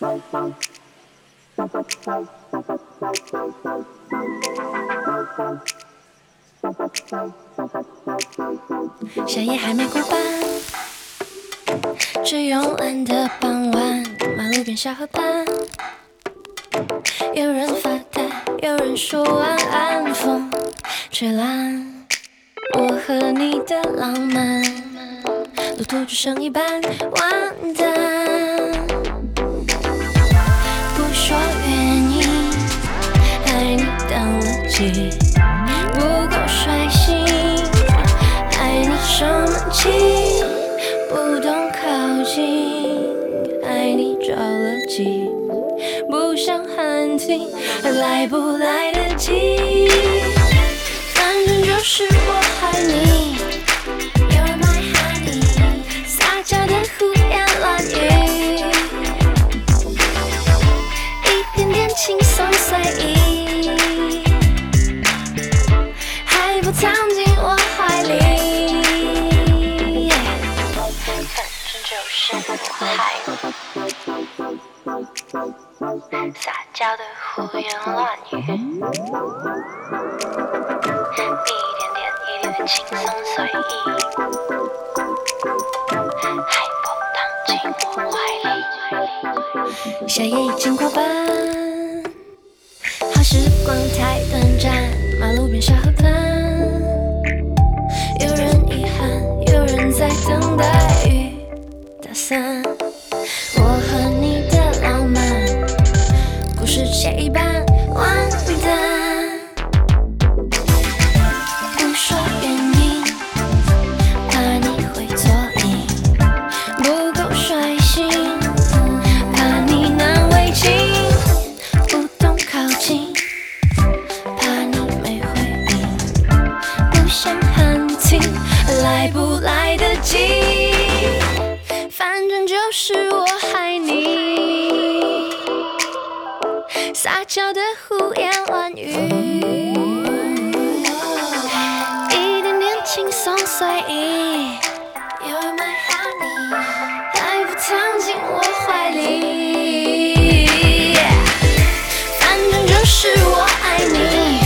夏夜还没过半，只慵懒的傍晚，马路边小河畔，有人发呆，有人说晚安，风吹烂我和你的浪漫，路途只剩一半，完蛋。不说原因，爱你当了机，不够率性，爱你生闷气，不懂靠近，爱你着了急，不想喊停，来不来得及？反正就是我爱你 ，You're my honey， 撒娇的胡言乱语，一点点轻松随意，还不藏进我怀里。反正就是我爱你，撒娇的胡言乱语。一点点轻松随意，还不躺进我怀里。夏夜已经过半，好时光太短暂，马路边小河畔，有人遗憾，有人在等待雨打散。我和你的浪漫，故事写一半，完蛋。来不来得及？反正就是我爱你，撒娇的胡言乱语，一点点轻松随意。You're my honey， 还不藏进我怀里。反正就是我爱你。